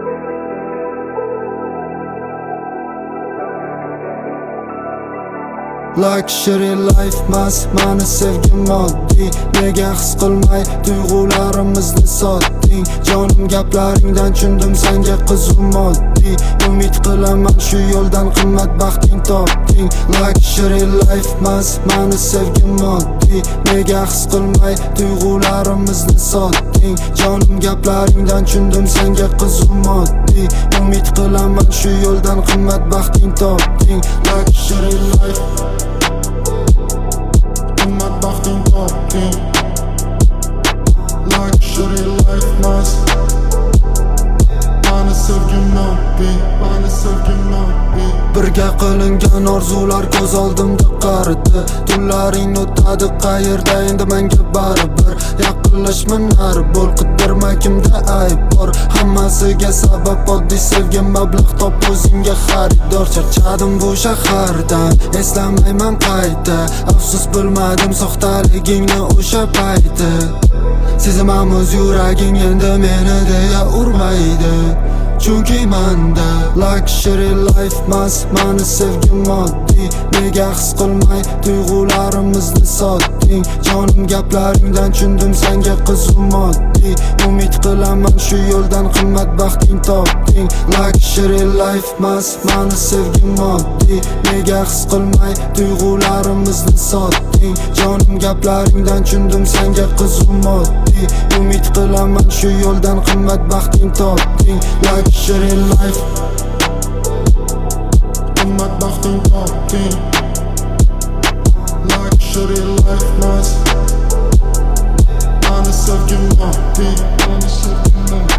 Luxury life mas mani sevgim moddiy. Nega his qilmay tuyg'ularimizni sotding? Jonim gaplaringdan tushundim senga qizu moddiy. Umid qilaman shu yo'ldan qimmat baxting topding. Luxury life mas mani sevgim moddiy. Nega his qilmay tuyg'ularimizni sotding? Jonim gaplaringdan tushundim senga qizu moddiy. Umid qilaman shu yo'ldan qimmat baxting topding. Luxury life qimmat baxting topding. Luxury life mas mani sevgim moddiy, mani sevgim moddiy. Birga qilingan orzular ko'z oldimda qaridi. Tunlaring o'tadi qayerda endi menga baribir. Yaqinlashma nari bo'l, qidirma kimda ayb bor. Hammasiga sabab oddiy sevgi, mablag' top o'zingga xaridor. Charchadim bu shahardan, eslamayman qayta. Afsus bilmadim soxtaligingni o'sha payti. Sezamamiz yuraging endi meni deya urmaydi. Chunki manda luxury life mas mani sevgim moddiy. Nega his qilmay tuyg'ularimizni sotding? Jonim gaplaringdan tushundim senga qizu moddiy. Umid qilaman shu yo'ldan qimmat baxting topding. Luxury life mas mani sevgim moddiy. Nega his qilmay tuyg'ularimizni sotding? Jonim gaplaringdan tushundim senga qizu moddiy. Umid qilaman shu yo'ldan qimmat baxting topding. Luxury life qimmat baxting topding. Luxury life mas mani sevgim moddiy, mani sevgim moddiy.